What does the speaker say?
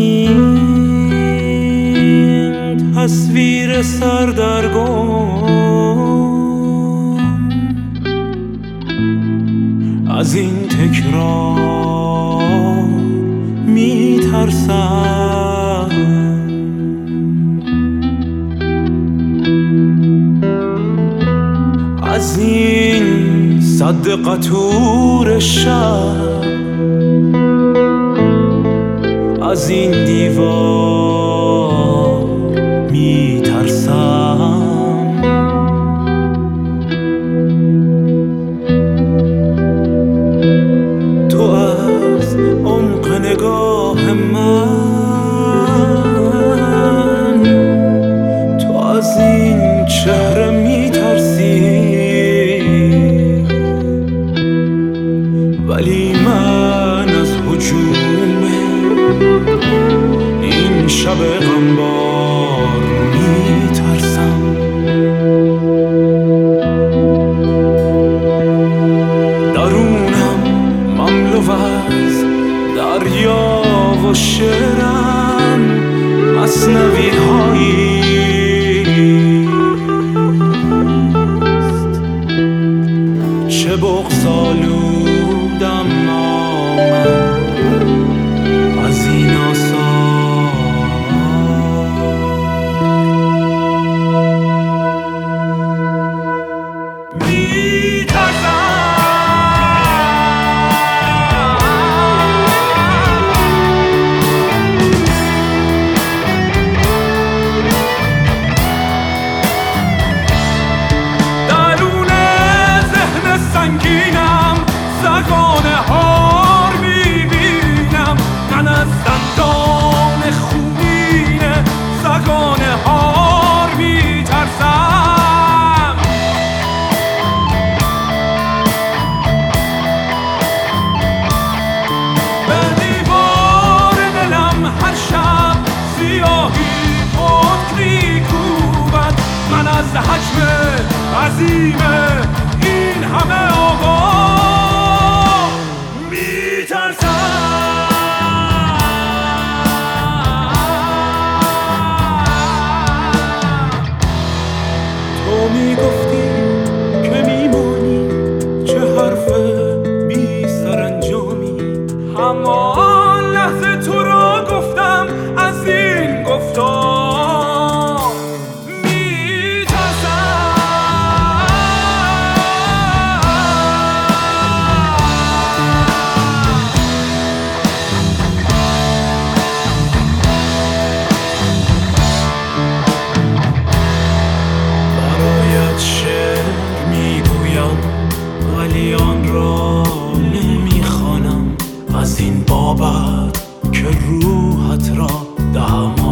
این تصویر سردرگم، از این تکرار میترسم. از این سد قطور شب، از این دیوار میترسم. تو از عمق نگاه من، تو از این چهره میترسی، ولی من از هجوم این شب غمبار میترسم. درونم مملو از دریا و شعرم، مثنوی هاییست. چه بغض‌آلودم من از این آثار. میترسم درون ذهن سنگینم، زگانه هار میبینم. من از دندان خونین زگانه هار میترسم. به دیوار دلم هر شب سیاهی پتک میکوبد. من از حجم عظیم این همه آوار میترسم. تو میگفتی که میمانی، چه حرف بی سرانجامی. همان لحظه تو را گفتم از این گفتار میترسم. برایت شعر میگویم ولی آن را نمیخوانم، از این بابت که روحت را دهم